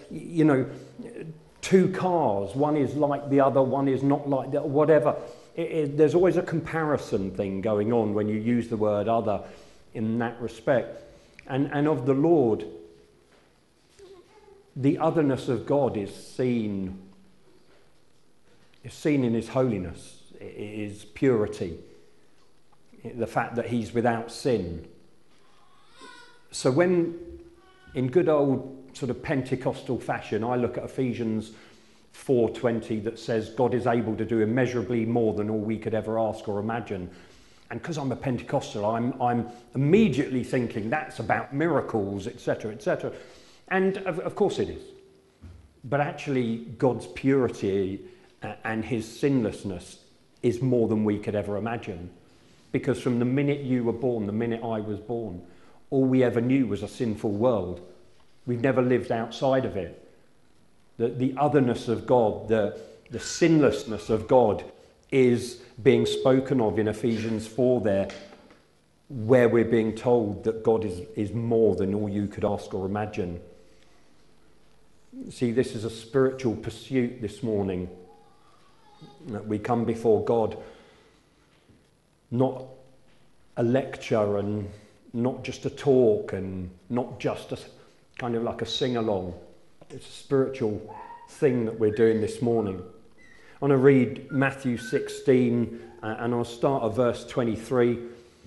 you know, two cars, one is like the other, one is not like the whatever. There's always a comparison thing going on when you use the word other in that respect. And of the Lord, the otherness of God is seen in his holiness, his purity, the fact that he's without sin. So when, in good old sort of Pentecostal fashion, I look at Ephesians 4:20 that says God is able to do immeasurably more than all we could ever ask or imagine. And because I'm a Pentecostal, I'm immediately thinking that's about miracles, etc., etc. And of course it is. But actually, God's purity and his sinlessness is more than we could ever imagine. Because from the minute you were born, the minute I was born, all we ever knew was a sinful world. We've never lived outside of it. The otherness of God, the sinlessness of God is being spoken of in Ephesians 4 there, where we're being told that God is more than all you could ask or imagine. See, this is a spiritual pursuit this morning. That we come before God, not a lecture and not just a talk and not just a kind of like a sing-along. It's a spiritual thing that we're doing this morning. I want to read Matthew 16 and I'll start at verse 23.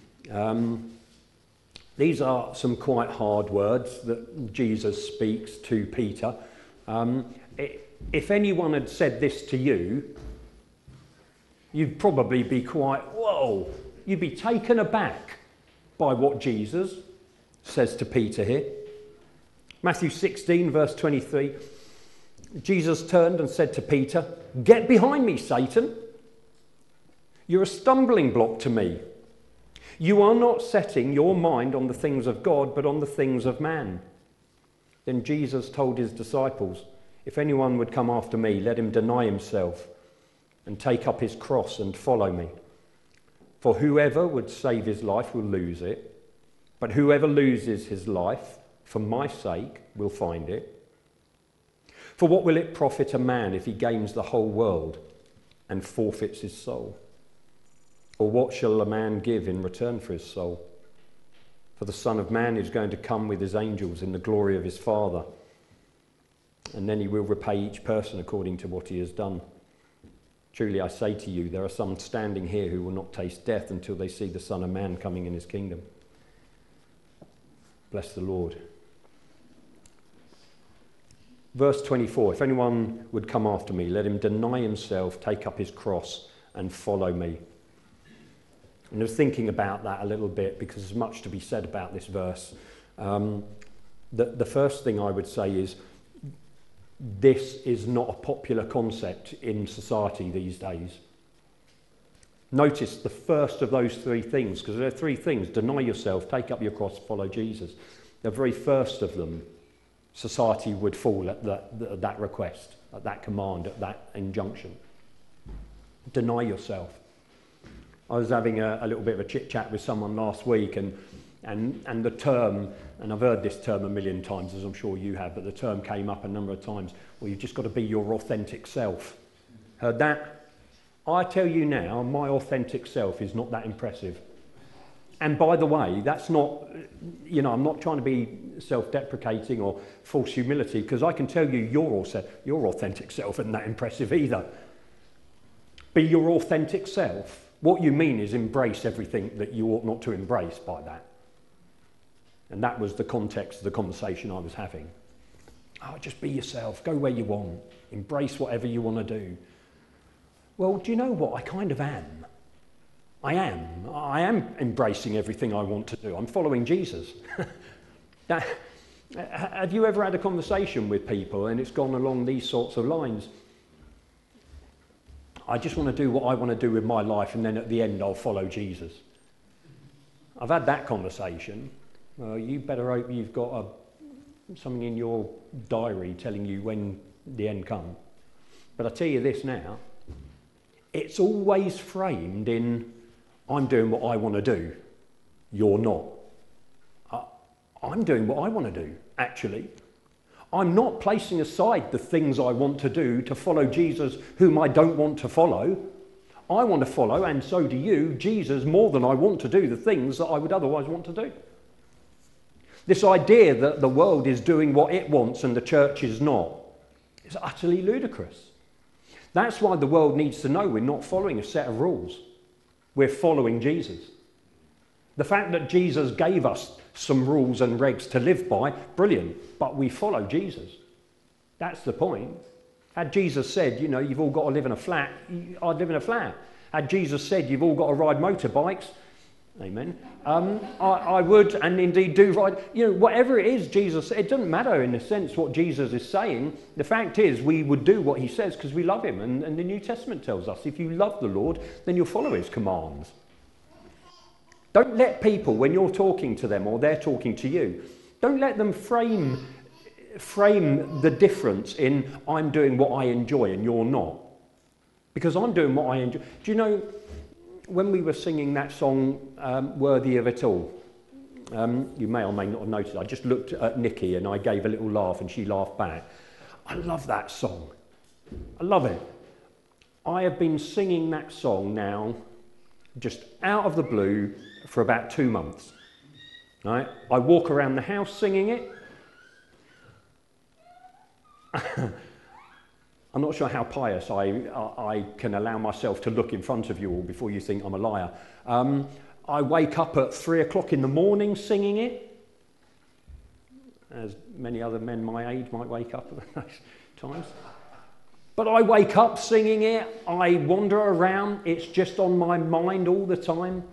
These are some quite hard words that Jesus speaks to Peter. If anyone had said this to you, you'd probably be quite, whoa, you'd be taken aback by what Jesus says to Peter here. Matthew 16, verse 23, Jesus turned and said to Peter, "Get behind me, Satan. You're a stumbling block to me. You are not setting your mind on the things of God, but on the things of man." Then Jesus told his disciples, "If anyone would come after me, let him deny himself and take up his cross and follow me. For whoever would save his life will lose it, but whoever loses his life for my sake will find it. For what will it profit a man if he gains the whole world and forfeits his soul? Or what shall a man give in return for his soul? For the Son of Man is going to come with his angels in the glory of his Father, and then he will repay each person according to what he has done. Truly I say to you, there are some standing here who will not taste death until they see the Son of Man coming in his kingdom." Bless the Lord. Verse 24, "If anyone would come after me, let him deny himself, take up his cross and follow me." And I was thinking about that a little bit because there's much to be said about this verse. The first thing I would say is this is not a popular concept in society these days. Notice the first of those three things, because there are three things: deny yourself, take up your cross, follow Jesus. The very first of them, society would fall at that request, at that command, at that injunction. Deny yourself. I was having a little bit of a chit-chat with someone last week, and the term, and I've heard this term a million times, as I'm sure you have, but the term came up a number of times, well, you've just got to be your authentic self. Heard that? I tell you now, my authentic self is not that impressive. And by the way, that's not, I'm not trying to be self-deprecating or false humility, because I can tell you your authentic self isn't that impressive either. Be your authentic self. What you mean is embrace everything that you ought not to embrace by that. And that was the context of the conversation I was having. Oh, just be yourself. Go where you want. Embrace whatever you want to do. Well, do you know what? I kind of am. I am embracing everything I want to do. I'm following Jesus. Have you ever had a conversation with people and it's gone along these sorts of lines? I just want to do what I want to do with my life, and then at the end I'll follow Jesus. I've had that conversation. You better hope you've got something in your diary telling you when the end comes. But I tell you this now, it's always framed in, I'm doing what I want to do, you're not. I'm doing what I want to do, actually. I'm not placing aside the things I want to do to follow Jesus whom I don't want to follow. I want to follow, and so do you, Jesus more than I want to do the things that I would otherwise want to do. This idea that the world is doing what it wants and the church is not is utterly ludicrous. That's why the world needs to know we're not following a set of rules. We're following Jesus. The fact that Jesus gave us some rules and regs to live by, brilliant, but we follow Jesus. That's the point. Had Jesus said, you know, you've all got to live in a flat, I'd live in a flat. Had Jesus said, you've all got to ride motorbikes, amen, I would, and indeed do ride, you know, whatever it is Jesus, it doesn't matter in a sense what Jesus is saying. The fact is we would do what he says because we love him, and the New Testament tells us if you love the Lord, then you'll follow his commands. Don't let people, when you're talking to them or they're talking to you, don't let them frame the difference in I'm doing what I enjoy and you're not. Because I'm doing what I enjoy. Do you know, when we were singing that song, Worthy of It All, you may or may not have noticed, I just looked at Nikki and I gave a little laugh and she laughed back. I love that song. I love it. I have been singing that song now, just out of the blue, for about 2 months. Right? I walk around the house singing it. I'm not sure how pious I can allow myself to look in front of you all before you think I'm a liar. I wake up at 3 o'clock in the morning singing it, as many other men my age might wake up at those times. But I wake up singing it, I wander around, it's just on my mind all the time.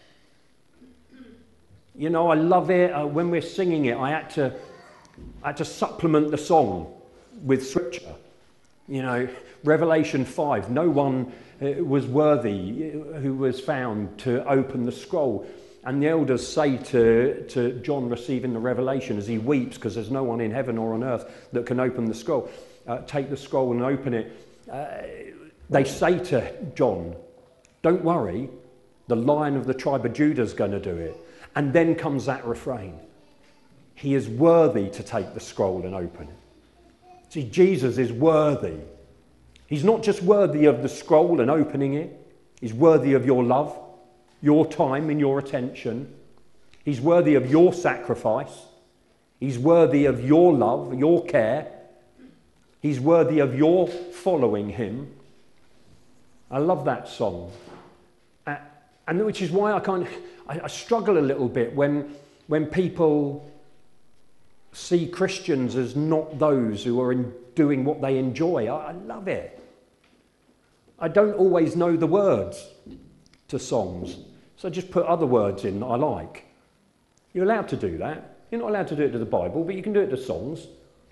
You know, I love it. When we're singing it, I had to supplement the song with scripture. You know, Revelation 5, no one was worthy who was found to open the scroll. And the elders say to John receiving the revelation as he weeps, because there's no one in heaven or on earth that can open the scroll, take the scroll and open it. They say to John, don't worry, the Lion of the tribe of Judah is going to do it. And then comes that refrain. He is worthy to take the scroll and open it. See, Jesus is worthy. He's not just worthy of the scroll and opening it. He's worthy of your love, your time and your attention. He's worthy of your sacrifice. He's worthy of your love, your care. He's worthy of your following him. I love that song. And which is why I struggle a little bit when people see Christians as not those who are doing what they enjoy. I love it. I don't always know the words to songs, so I just put other words in that I like. You're allowed to do that. You're not allowed to do it to the Bible, but you can do it to songs.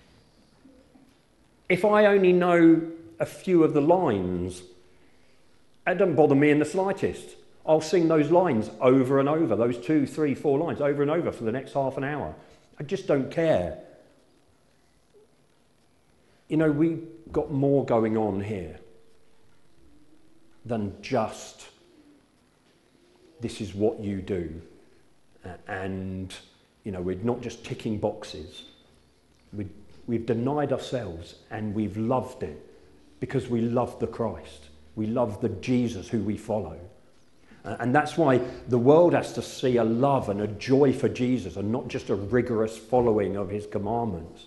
If I only know a few of the lines, it doesn't bother me in the slightest. I'll sing those lines over and over, those 2, 3, 4 lines over and over for the next half an hour. I just don't care. You know, we've got more going on here than just this is what you do. And, you know, we're not just ticking boxes. We've denied ourselves and we've loved it because we love the Christ. We love the Jesus who we follow. And that's why the world has to see a love and a joy for Jesus and not just a rigorous following of his commandments.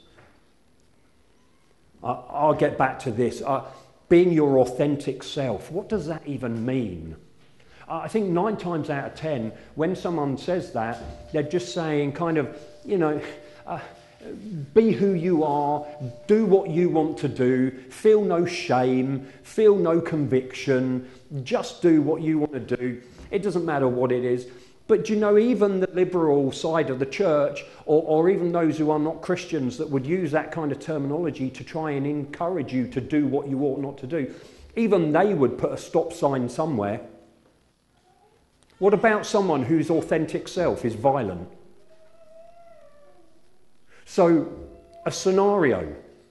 I'll get back to this. Being your authentic self, what does that even mean? I think 9 times out of 10, when someone says that, they're just saying kind of, you know, be who you are, do what you want to do, feel no shame, feel no conviction, just do what you want to do. It doesn't matter what it is. But you know, even the liberal side of the church, or even those who are not Christians that would use that kind of terminology to try and encourage you to do what you ought not to do, even they would put a stop sign somewhere. What about someone whose authentic self is violent? So, a scenario,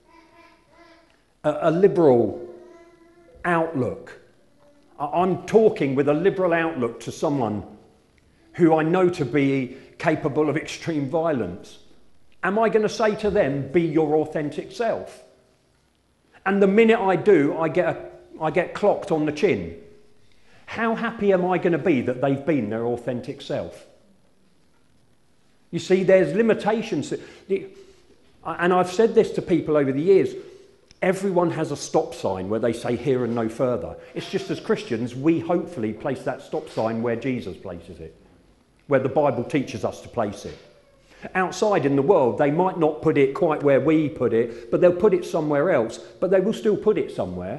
a liberal outlook. I'm talking with a liberal outlook to someone who I know to be capable of extreme violence. Am I going to say to them, be your authentic self? And the minute I do, I get clocked on the chin. How happy am I going to be that they've been their authentic self? You see, there's limitations. And I've said this to people over the years. Everyone has a stop sign where they say here and no further. It's just as Christians, we hopefully place that stop sign where Jesus places it, where the Bible teaches us to place it. Outside in the world, they might not put it quite where we put it, but they'll put it somewhere else, but they will still put it somewhere.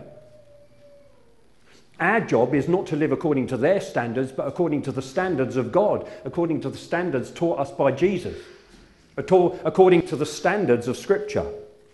Our job is not to live according to their standards, but according to the standards of God, according to the standards taught us by Jesus, according to the standards of Scripture.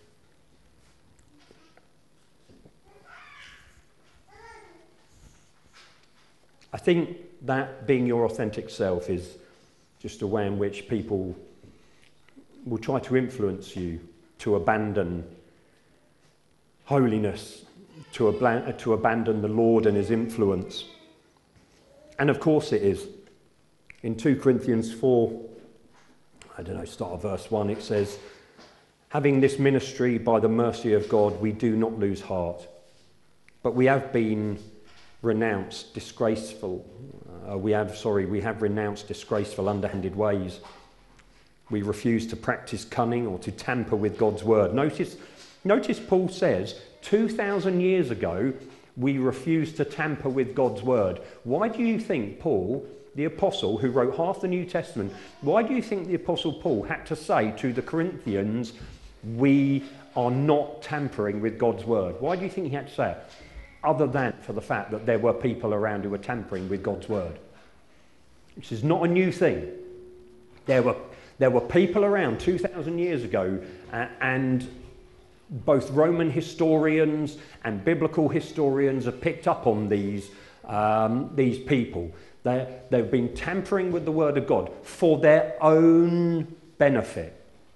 I think that being your authentic self is just a way in which people will try to influence you to abandon holiness, to abandon the Lord and his influence. And of course it is. In 2 Corinthians 4, start of verse 1, it says, having this ministry by the mercy of God, we do not lose heart, but we have been renounced disgraceful. We have renounced disgraceful, underhanded ways. We refuse to practice cunning or to tamper with God's word. Notice Paul says, 2,000 years ago, we refused to tamper with God's word. Why do you think Paul, the apostle who wrote half the New Testament, why do you think the apostle Paul had to say to the Corinthians, we are not tampering with God's word? Why do you think he had to say it? Other than for the fact that there were people around who were tampering with God's word. This is not a new thing. There were people around 2,000 years ago, and both Roman historians and biblical historians have picked up on these people. They've been tampering with the word of God for their own benefit.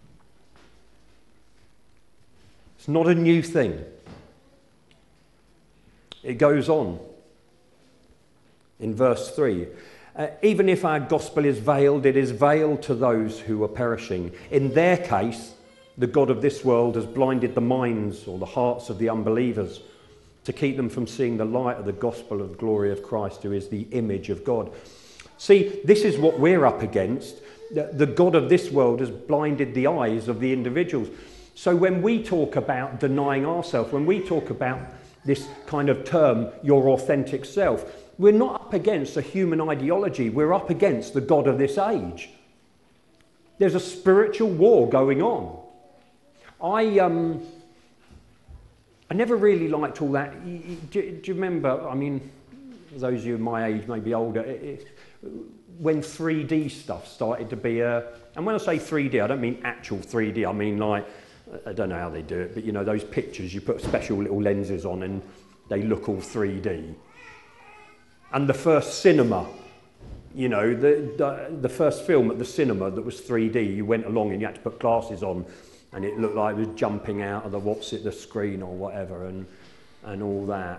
It's not a new thing. It goes on in verse 3. Even if our gospel is veiled, it is veiled to those who are perishing. In their case, the God of this world has blinded the minds or the hearts of the unbelievers to keep them from seeing the light of the gospel of the glory of Christ, who is the image of God. See, this is what we're up against. The God of this world has blinded the eyes of the individuals. So when we talk about denying ourselves, when we talk about this kind of term, your authentic self, we're not up against a human ideology. We're up against the God of this age. There's a spiritual war going on. I never really liked all that. Do you remember, those of you my age, maybe older, when 3D stuff started to be and when I say 3D, I don't mean actual 3D, I mean like, I don't know how they do it, but those pictures, you put special little lenses on and they look all 3D. And the first cinema, the first film at the cinema that was 3D, you went along and you had to put glasses on and it looked like it was jumping out of the screen or whatever and all that.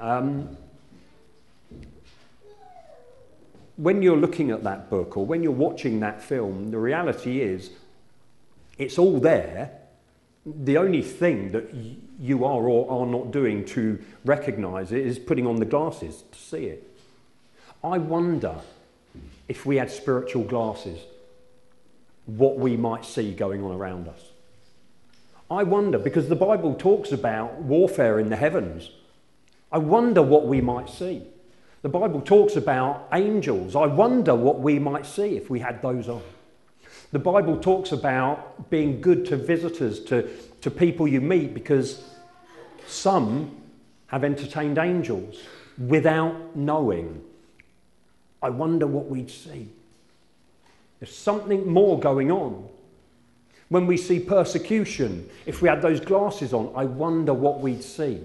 When you're looking at that book or when you're watching that film, the reality is it's all there. The only thing that you are or are not doing to recognise it is putting on the glasses to see it. I wonder if we had spiritual glasses, what we might see going on around us. I wonder, because the Bible talks about warfare in the heavens. I wonder what we might see. The Bible talks about angels. I wonder what we might see if we had those on. The Bible talks about being good to visitors, to people you meet, because some have entertained angels without knowing. I wonder what we'd see. There's something more going on. When we see persecution, if we had those glasses on, I wonder what we'd see.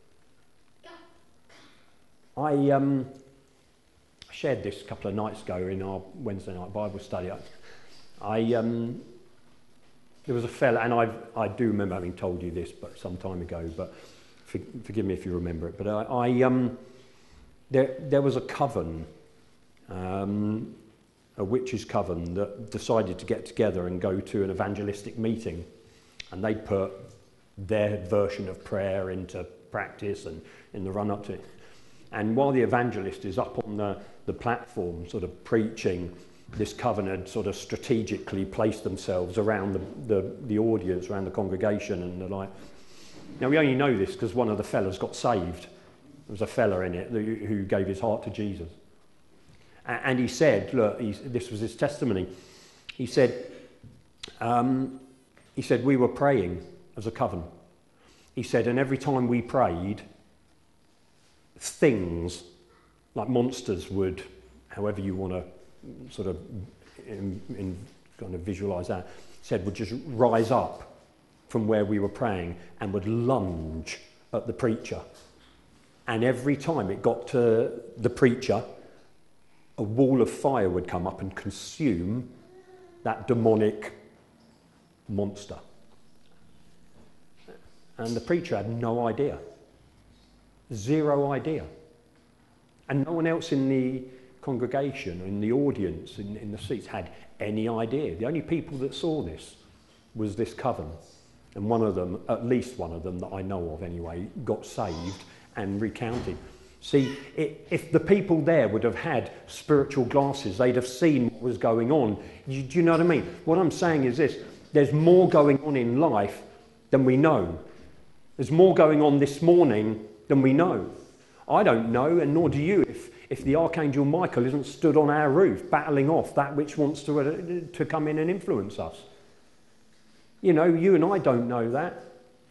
I shared this a couple of nights ago in our Wednesday night Bible study. There was a fella, and I do remember having told you this, but some time ago. But forgive me if you remember it. But there was a coven, a a witches' coven that decided to get together and go to an evangelistic meeting, and they put their version of prayer into practice and in the run-up to it. And while the evangelist is up on the platform sort of preaching, this coven had sort of strategically placed themselves around the audience, around the congregation, and they're like... Now, we only know this because one of the fellas got saved. There was a fella in it who gave his heart to Jesus. And he said, look, this was his testimony. He said, we were praying as a coven. He said, and every time we prayed, things like monsters would, however you want to sort of kind of visualise that, said would just rise up from where we were praying and would lunge at the preacher. And every time it got to the preacher, a wall of fire would come up and consume that demonic monster. And the preacher had no idea. Zero idea. And no one else in the congregation, in the audience, in the seats had any idea. The only people that saw this was this coven. And one of them, at least one of them that I know of anyway, got saved and recounted. See, if the people there would have had spiritual glasses, they'd have seen what was going on. Do you know what I mean? What I'm saying is this: there's more going on in life than we know. There's more going on this morning than we know. I don't know, and nor do you, if the Archangel Michael isn't stood on our roof battling off that which wants to come in and influence us. You know, you and I don't know that.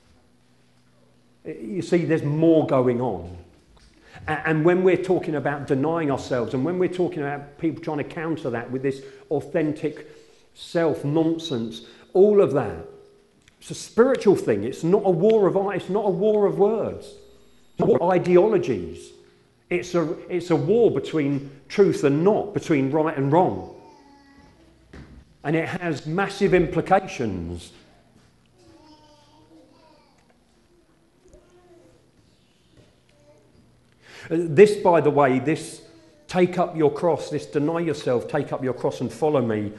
You see, there's more going on. And when we're talking about denying ourselves, and when we're talking about people trying to counter that with this authentic self-nonsense, all of that, it's a spiritual thing. It's not a war of it's not a war of words. It's not ideologies. It's a war between truth and not, between right and wrong. And it has massive implications. This, by the way, this take up your cross, this deny yourself, take up your cross and follow me,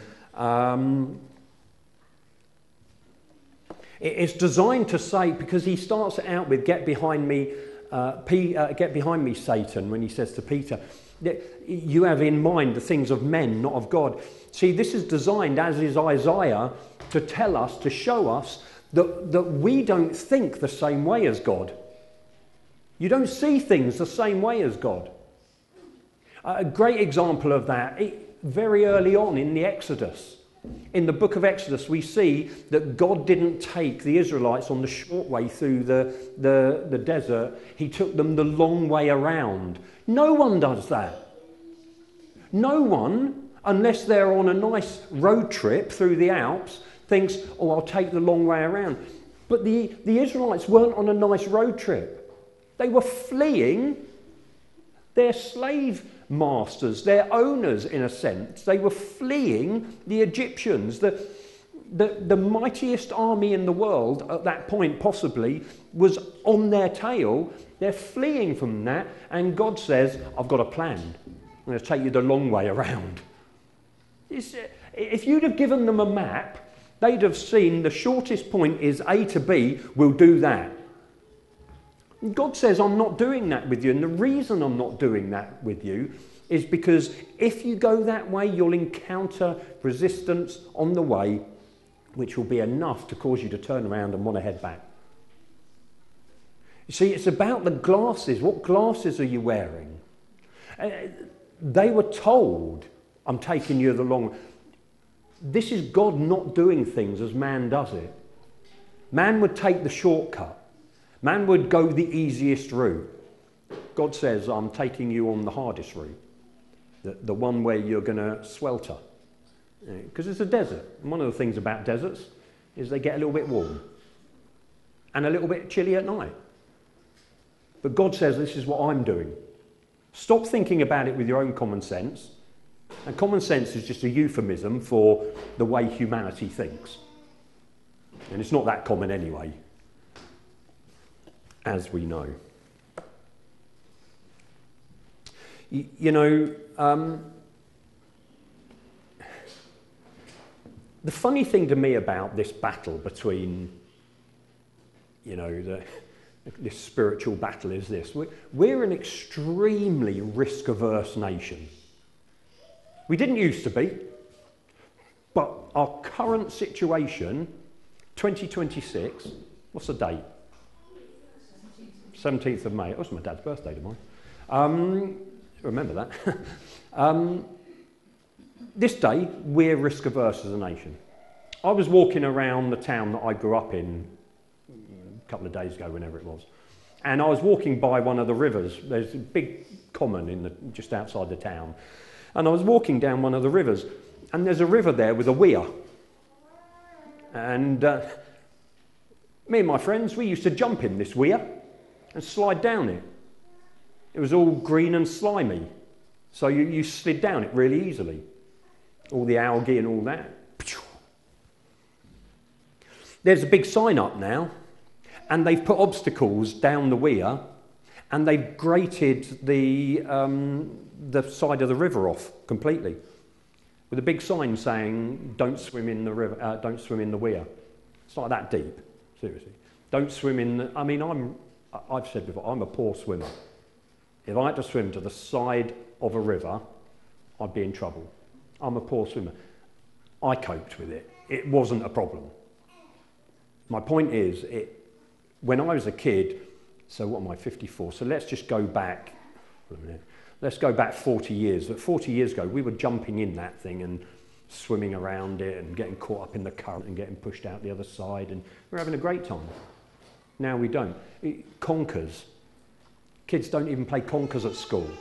it's designed to say, because he starts it out with get behind me, Satan, when he says to Peter, you have in mind the things of men, not of God. See, this is designed, as is Isaiah, to tell us, to show us that we don't think the same way as God. You don't see things the same way as God. A great example of that, very early on in the Exodus. In the book of Exodus, we see that God didn't take the Israelites on the short way through the desert. He took them the long way around. No one does that. No one, unless they're on a nice road trip through the Alps, thinks, oh, I'll take the long way around. But the Israelites weren't on a nice road trip. They were fleeing their slave masters, their owners in a sense. They were fleeing the Egyptians. The mightiest army in the world at that point possibly was on their tail. They're fleeing from that, and God says, I've got a plan. I'm going to take you the long way around. If you'd have given them a map, they'd have seen the shortest point is A to B, we'll do that. God says, I'm not doing that with you. And the reason I'm not doing that with you is because if you go that way, you'll encounter resistance on the way, which will be enough to cause you to turn around and want to head back. You see, it's about the glasses. What glasses are you wearing? They were told, I'm taking you the long... This is God not doing things as man does it. Man would take the shortcut. Man would go the easiest route. God says, I'm taking you on the hardest route, the one where you're going to swelter. Because it's a desert. And one of the things about deserts is they get a little bit warm and a little bit chilly at night. But God says, this is what I'm doing. Stop thinking about it with your own common sense. And common sense is just a euphemism for the way humanity thinks. And it's not that common anyway, as we know. You know, The funny thing to me about this battle between, you know, this spiritual battle is this. We're an extremely risk-averse nation. We didn't used to be, but our current situation, 2026, what's the date? 17th of May. Oh, it's my dad's birthday tomorrow. Remember that. This day, we're risk-averse as a nation. I was walking around the town that I grew up in a couple of days ago, whenever it was, and I was walking by one of the rivers. There's a big common just outside the town, and I was walking down one of the rivers, and there's a river there with a weir. And me and my friends, we used to jump in this weir and slide down it. It was all green and slimy, so you slid down it really easily. All the algae and all that. There's a big sign up now, and they've put obstacles down the weir, and they've grated the side of the river off completely, with a big sign saying, "Don't swim in the river. Don't swim in the weir." It's like that deep, seriously. Don't swim in the. I mean, I've said before, I'm a poor swimmer. If I had to swim to the side of a river, I'd be in trouble. I'm a poor swimmer. I coped with it. It wasn't a problem. My point is, when I was a kid, so what am I, 54? So let's just go back, let's go back 40 years. But 40 years ago, we were jumping in that thing and swimming around it and getting caught up in the current and getting pushed out the other side, and we're having a great time. Now we don't. Conkers. Kids don't even play conkers at school.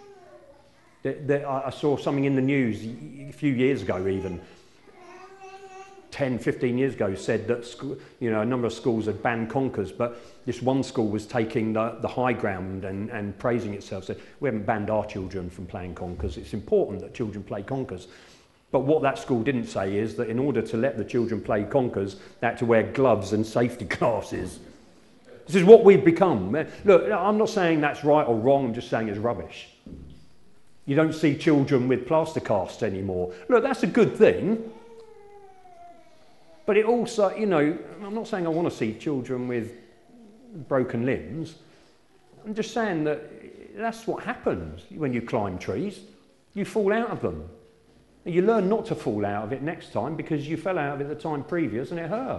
I saw something in the news a few years ago, even 10, 15 years ago, said that a number of schools had banned conkers, but this one school was taking the high ground and praising itself, said, "We haven't banned our children from playing conkers. It's important that children play conkers." But what that school didn't say is that in order to let the children play conkers, they had to wear gloves and safety glasses. This is what we've become. Look, I'm not saying that's right or wrong, I'm just saying it's rubbish. You don't see children with plaster casts anymore. Look, that's a good thing. But it also, I'm not saying I want to see children with broken limbs. I'm just saying that that's what happens when you climb trees. You fall out of them. And you learn not to fall out of it next time because you fell out of it the time previous and it hurt.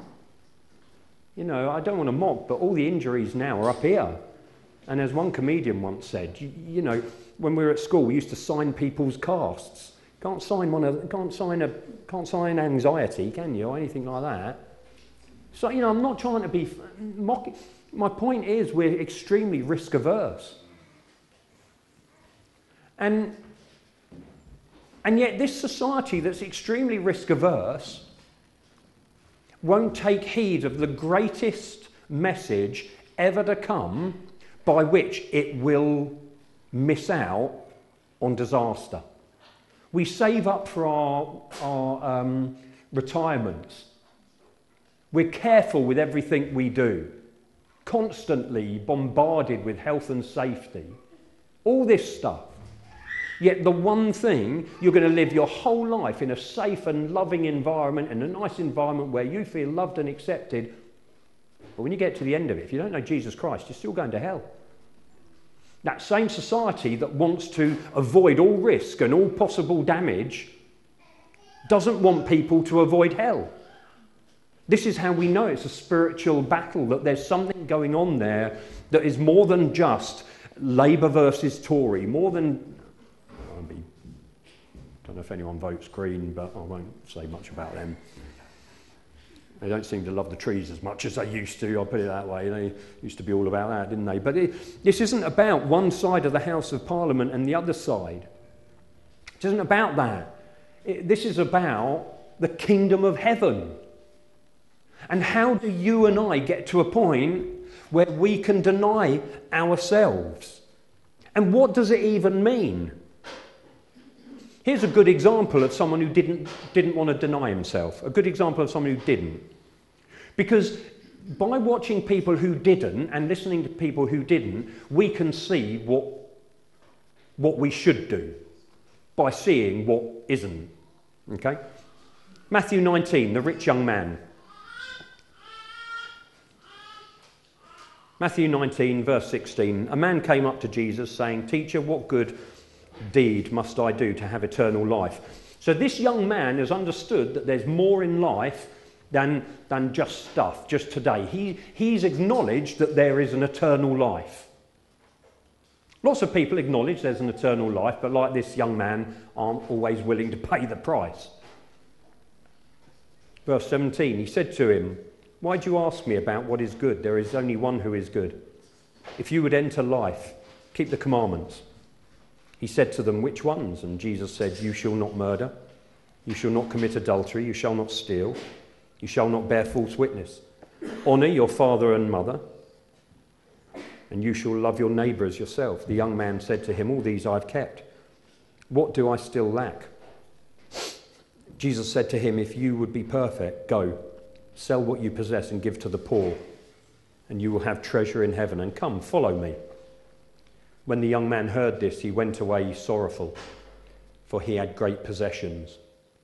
I don't want to mock, but all the injuries now are up here. And as one comedian once said, when we were at school, we used to sign people's casts. Can't sign anxiety, can you, or anything like that? So, I'm not trying to be mocking. My point is, we're extremely risk averse. And yet this society that's extremely risk averse won't take heed of the greatest message ever to come, by which it will miss out on disaster. We save up for our retirements. We're careful with everything we do, constantly bombarded with health and safety, all this stuff. Yet the one thing, you're going to live your whole life in a safe and loving environment, in a nice environment where you feel loved and accepted. But when you get to the end of it, if you don't know Jesus Christ, you're still going to hell. That same society that wants to avoid all risk and all possible damage doesn't want people to avoid hell. This is how we know it's a spiritual battle, that there's something going on there that is more than just Labour versus Tory, more than... I don't know if anyone votes Green, but I won't say much about them. They don't seem to love the trees as much as they used to, I'll put it that way. They used to be all about that, didn't they? But this isn't about one side of the House of Parliament and the other side. It isn't about that. This is about the kingdom of heaven. And how do you and I get to a point where we can deny ourselves? And what does it even mean? Here's a good example of someone who didn't want to deny himself. A good example of someone who didn't. Because by watching people who didn't and listening to people who didn't, we can see what we should do by seeing what isn't. Okay? Matthew 19, the rich young man. Matthew 19, verse 16. A man came up to Jesus saying, "Teacher, what good deed must I do to have eternal life?" So this young man has understood that there's more in life than just stuff, just today. He's acknowledged that there is an eternal life. Lots of people acknowledge there's an eternal life, but like this young man, aren't always willing to pay the price. Verse 17, he said to him, "Why do you ask me about what is good? There is only one who is good. If you would enter life, keep the commandments." He said to them, "Which ones?" And Jesus said, "You shall not murder. You shall not commit adultery. You shall not steal. You shall not bear false witness. Honour your father and mother. And you shall love your neighbour as yourself." The young man said to him, "All these I've kept. What do I still lack?" Jesus said to him, "If you would be perfect, go, sell what you possess and give to the poor, and you will have treasure in heaven, and come, follow me." When the young man heard this, he went away sorrowful, for he had great possessions.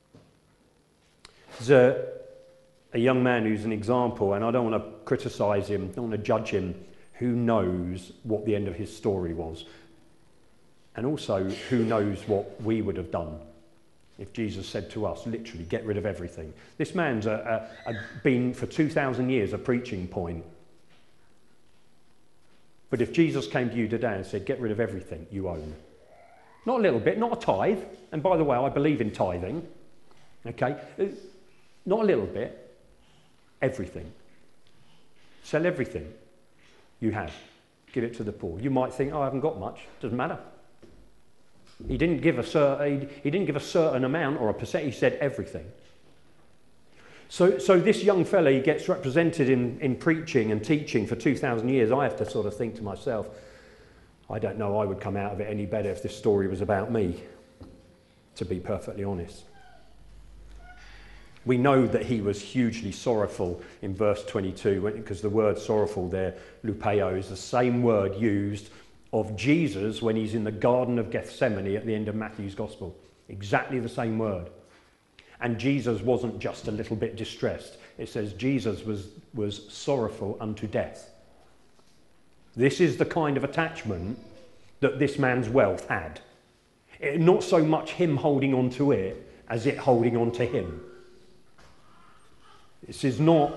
There's a young man who's an example, and I don't want to criticise him, don't want to judge him, who knows what the end of his story was. And also, who knows what we would have done if Jesus said to us, literally, get rid of everything. This man's been for 2,000 years a preaching point. But if Jesus came to you today and said, get rid of everything you own, not a little bit, not a tithe, and by the way, I believe in tithing, okay, not a little bit, everything. Sell everything you have, give it to the poor. You might think, oh, I haven't got much, doesn't matter. He didn't give a certain amount or a percent, he said everything. So this young fella, he gets represented in preaching and teaching for 2,000 years. I have to sort of think to myself, I don't know I would come out of it any better if this story was about me, to be perfectly honest. We know that he was hugely sorrowful in verse 22, because the word sorrowful there, lupeo, is the same word used of Jesus when he's in the Garden of Gethsemane at the end of Matthew's Gospel. Exactly the same word. And Jesus wasn't just a little bit distressed. It says Jesus was sorrowful unto death. This is the kind of attachment that this man's wealth had. Not so much him holding on to it as it holding on to him. This is not,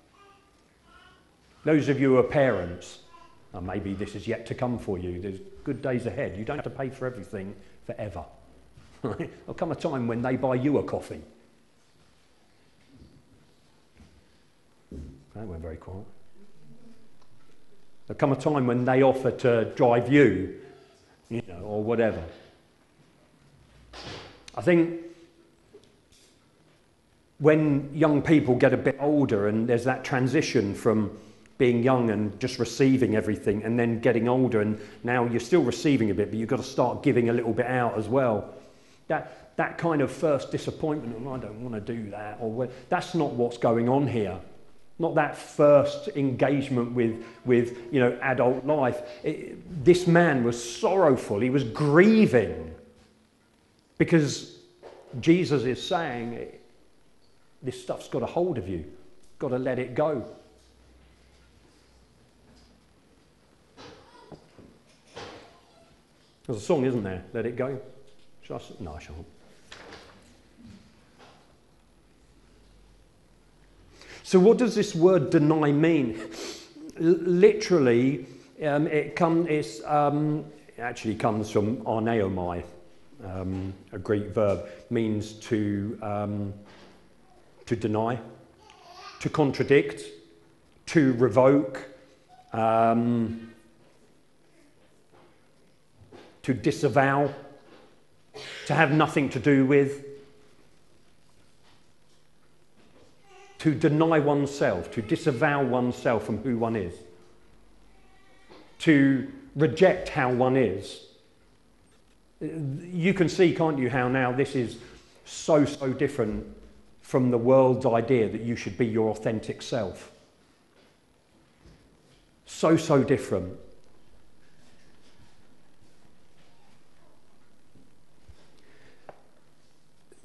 those of you who are parents, maybe this is yet to come for you, there's good days ahead. You don't have to pay for everything forever. There'll come a time when they buy you a coffee. That went very quiet. There'll come a time when they offer to drive you, or whatever. I think when young people get a bit older and there's that transition from being young and just receiving everything and then getting older, and now you're still receiving a bit, but you've got to start giving a little bit out as well. That kind of first disappointment, I don't want to do that, that's not what's going on here. Not that first engagement with adult life. This man was sorrowful. He was grieving because Jesus is saying, this stuff's got a hold of you. Got to let it go. There's a song, isn't there? Let it go. No, I shan't. So what does this word deny mean? Literally, it actually comes from arneomai, a Greek verb, means to deny, to contradict, to revoke, to disavow, to have nothing to do with, to deny oneself, to disavow oneself from who one is, to reject how one is. You can see, can't you, how now this is so different from the world's idea that you should be your authentic self. So different.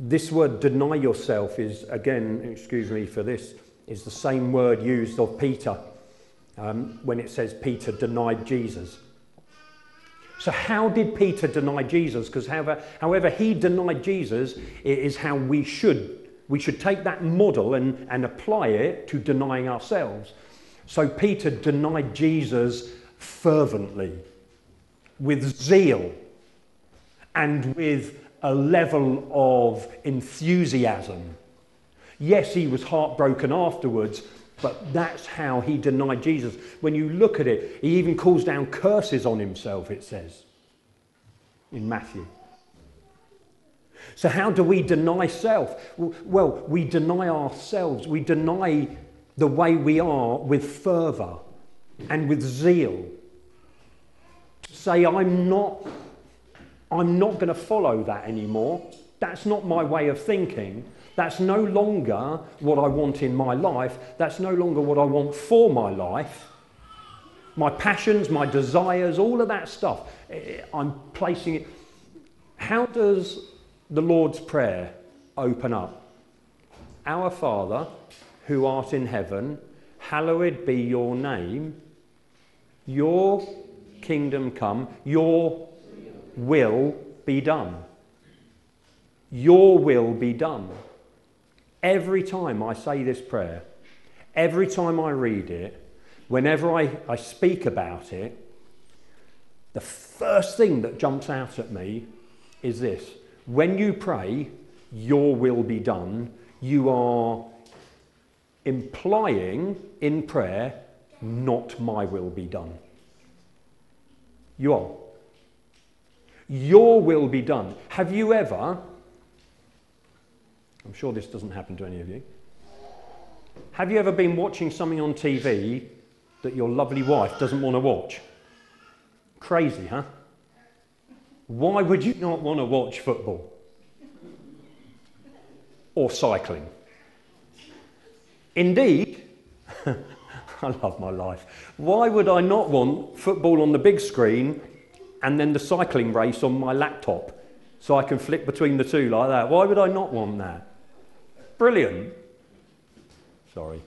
This word deny yourself is, again, excuse me for this, is the same word used of Peter when it says Peter denied Jesus. So how did Peter deny Jesus? Because however he denied Jesus, it is how we should take that model and apply it to denying ourselves. So Peter denied Jesus fervently, with zeal, and with a level of enthusiasm. Yes, he was heartbroken afterwards, but that's how he denied Jesus. When you look at it, he even calls down curses on himself, it says in Matthew. So how do we deny self? Well, we deny ourselves. We deny the way we are with fervour and with zeal. To say, I'm not going to follow that anymore. That's not my way of thinking. That's no longer what I want in my life. That's no longer what I want for my life. My passions, my desires, all of that stuff. I'm placing it. How does the Lord's Prayer open up? Our Father, who art in heaven, hallowed be your name. Your kingdom come. Your will be done. Your will be done. Every time I say this prayer, every time I read it, whenever I speak about it, the first thing that jumps out at me is this. When you pray, your will be done, you are implying in prayer, not my will be done. You are. Your will be done. Have you ever, I'm sure this doesn't happen to any of you, have you ever been watching something on TV that your lovely wife doesn't want to watch? Crazy, huh? Why would you not want to watch football? Or cycling? Indeed, I love my life. Why would I not want football on the big screen and then the cycling race on my laptop so I can flick between the two like that? Why would I not want that? Brilliant. Sorry.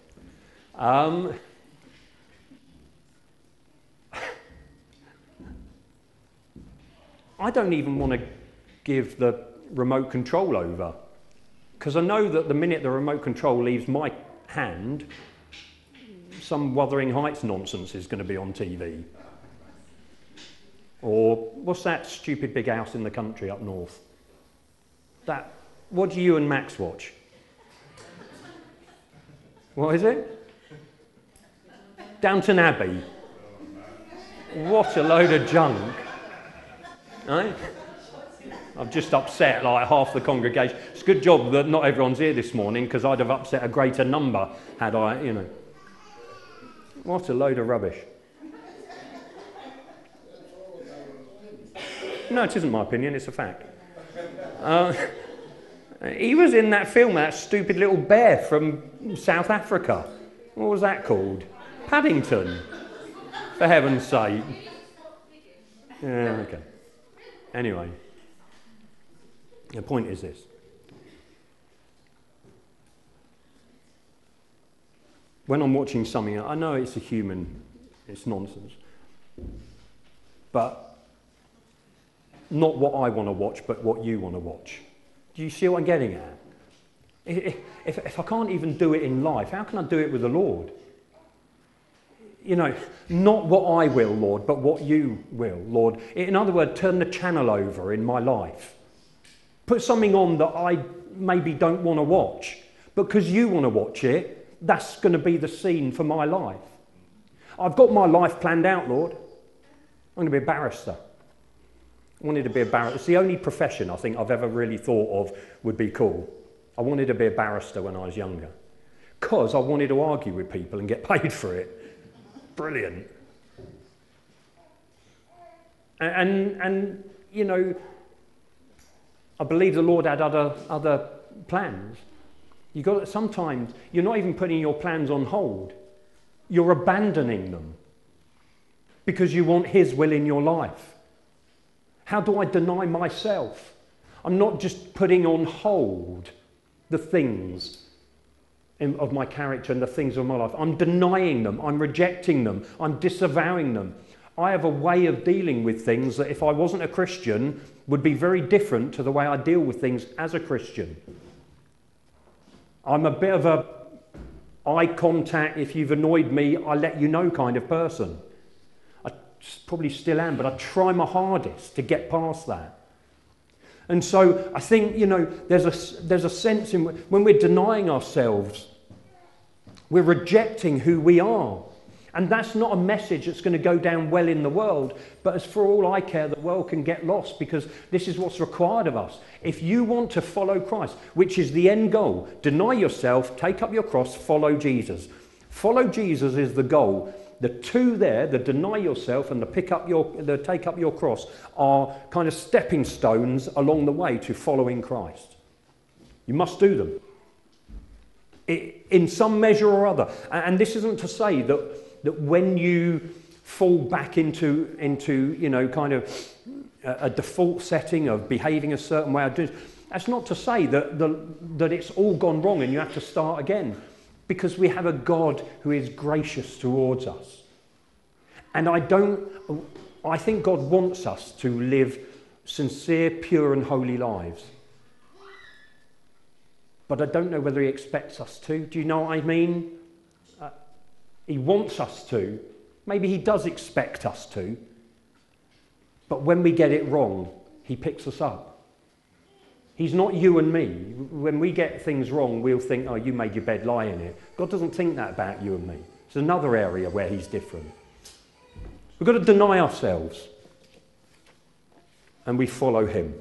I don't even want to give the remote control over, because I know that the minute the remote control leaves my hand, some Wuthering Heights nonsense is going to be on TV. Or what's that stupid big house in the country up north? What do you and Max watch? What is it? Downton Abbey. What a load of junk. Right? I've just upset like half the congregation. It's a good job that not everyone's here this morning, because I'd have upset a greater number had I, What a load of rubbish. No, it isn't my opinion, it's a fact. He was in that film, that stupid little bear from South Africa. What was that called? Paddington. For heaven's sake. Yeah, okay. Anyway, the point is this. When I'm watching something, I know it's it's nonsense, but not what I want to watch, but what you want to watch. Do you see what I'm getting at? If I can't even do it in life, how can I do it with the Lord? Not what I will, Lord, but what you will, Lord. In other words, turn the channel over in my life. Put something on that I maybe don't want to watch, but because you want to watch it, that's going to be the scene for my life. I've got my life planned out, Lord. I'm going to be a barrister. I wanted to be a barrister. It's the only profession I think I've ever really thought of would be cool. I wanted to be a barrister when I was younger, because I wanted to argue with people and get paid for it. Brilliant. And I believe the Lord had other plans. Sometimes you're not even putting your plans on hold. You're abandoning them because you want His will in your life. How do I deny myself? I'm not just putting on hold the things of my character and the things of my life. I'm denying them. I'm rejecting them. I'm disavowing them. I have a way of dealing with things that if I wasn't a Christian would be very different to the way I deal with things as a Christian. I'm a bit of a eye contact, if you've annoyed me, I let you know kind of person. I probably still am, but I try my hardest to get past that. And so I think, there's a sense in when we're denying ourselves, we're rejecting who we are. And that's not a message that's going to go down well in the world, but as for all I care, the world can get lost because this is what's required of us. If you want to follow Christ, which is the end goal, deny yourself, take up your cross, follow Jesus. Follow Jesus is the goal. The two there, the deny yourself and the take up your cross, are kind of stepping stones along the way to following Christ. You must do them in some measure or other. And this isn't to say that when you fall back into kind of a default setting of behaving a certain way, that's not to say that it's all gone wrong and you have to start again, because we have a God who is gracious towards us. And I think God wants us to live sincere, pure and holy lives. But I don't know whether he expects us to. Do you know what I mean? He wants us to. Maybe he does expect us to. But when we get it wrong, he picks us up. He's not you and me. When we get things wrong, we'll think, oh, you made your bed, lie in it. God doesn't think that about you and me. It's another area where he's different. We've got to deny ourselves. And we follow him.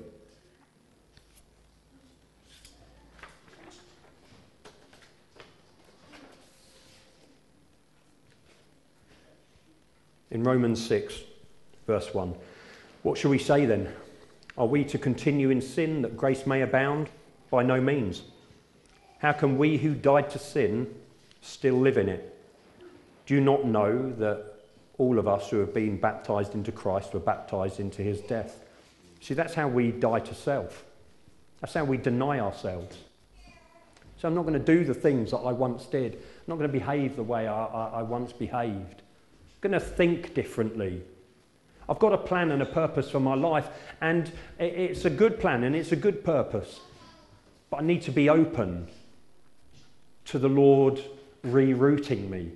In Romans 6, verse 1, what shall we say then? Are we to continue in sin that grace may abound? By no means. How can we who died to sin still live in it? Do you not know that all of us who have been baptised into Christ were baptised into his death? See, that's how we die to self. That's how we deny ourselves. So I'm not going to do the things that I once did. I'm not going to behave the way I once behaved. I'm going to think differently. I've got a plan and a purpose for my life, and it's a good plan and it's a good purpose. But I need to be open to the Lord rerouting me.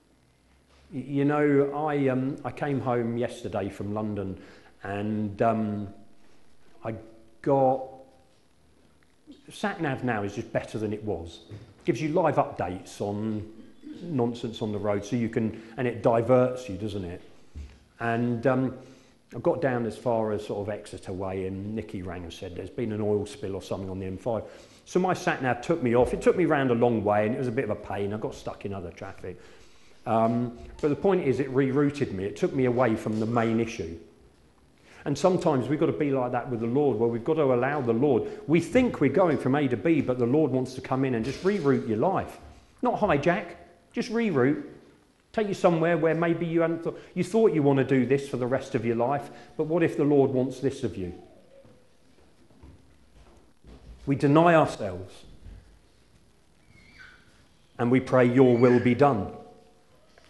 I came home yesterday from London, and I got... Sat-nav now is just better than it was. It gives you live updates on nonsense on the road, so you can, and it diverts you, doesn't it? And I got down as far as sort of Exeter way, and Nikki rang and said there's been an oil spill or something on the M5. So my sat-nav took me off. It took me round a long way, and it was a bit of a pain. I got stuck in other traffic. But the point is, it rerouted me. It took me away from the main issue. And sometimes we've got to be like that with the Lord, where we've got to allow the Lord. We think we're going from A to B, but the Lord wants to come in and just reroute your life. Not hijack, just reroute. Take you somewhere where maybe you thought you want to do this for the rest of your life, but what if the Lord wants this of you? We deny ourselves and we pray, your will be done.